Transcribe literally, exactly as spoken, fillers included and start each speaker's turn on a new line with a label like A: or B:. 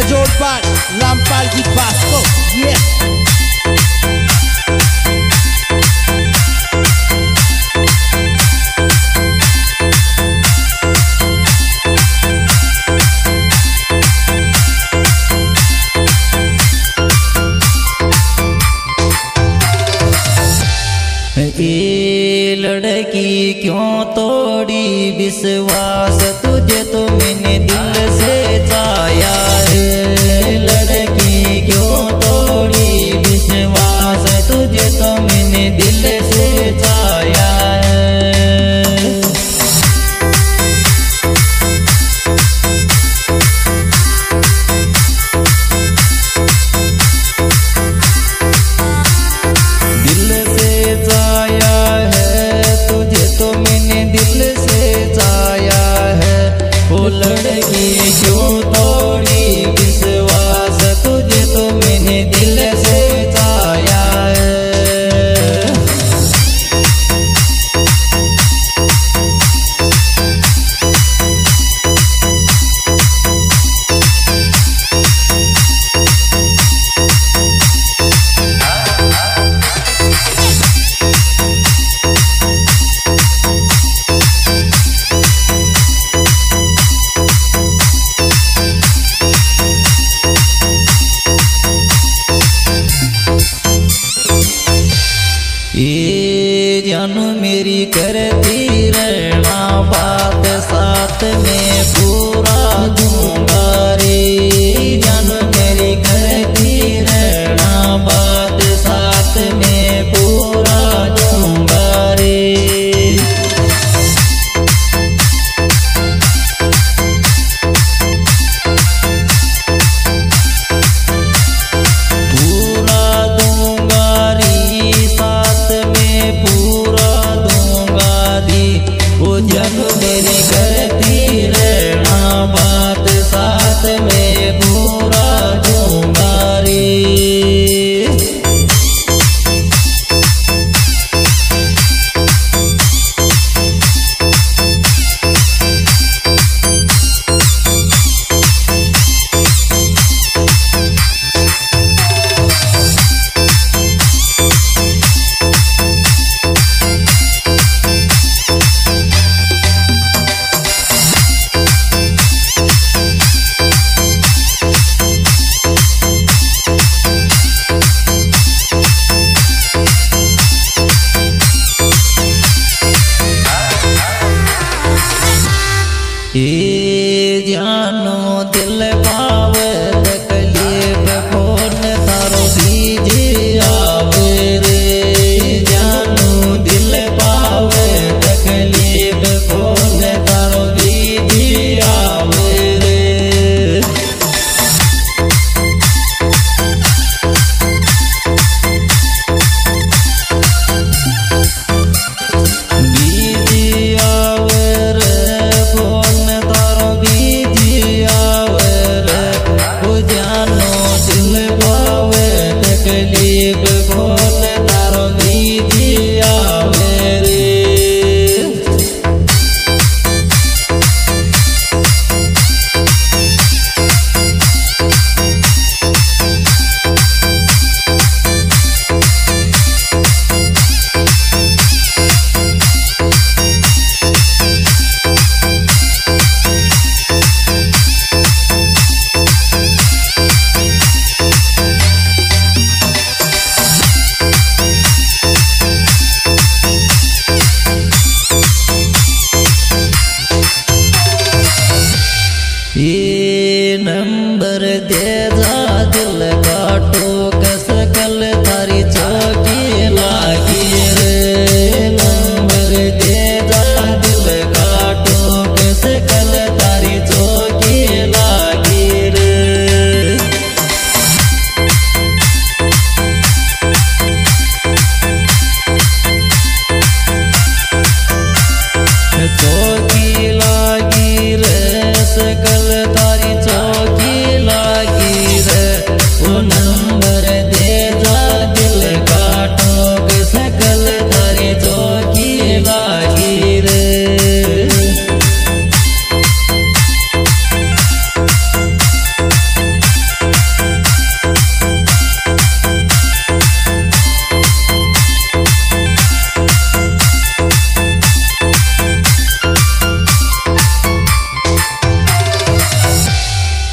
A: Major Band, Lampal di Pasco, yeah.
B: ये लड़की क्यों तोड़ी विश्वास तुझे तो मैंने दिल से चाया है। लड़की क्यों तोड़ी विश्वास तुझे तो मैंने दिल से चाया है। लड़की क्यों तोड़ी विश्वास तुझे तो मैंने दिल से चाया है। ये जानू मेरी करती रहना बात साथ में पूरा दूंगा रे। जानू मेरी करती रहना बात साथ में पूरा दूंगा रे। जानू मेरी करती रहना बात साथ में पूरा दूंगा रे। ये जानो दिल पाव तकलीफ फोन तारो दीजिए आवे रे। जानो दिल पाव तकलीफ फोन तारो दीजिए आवे रे। तकलीफ फोन तारो दीजिए आवे रे। ये नंबर दे जा दिल का टो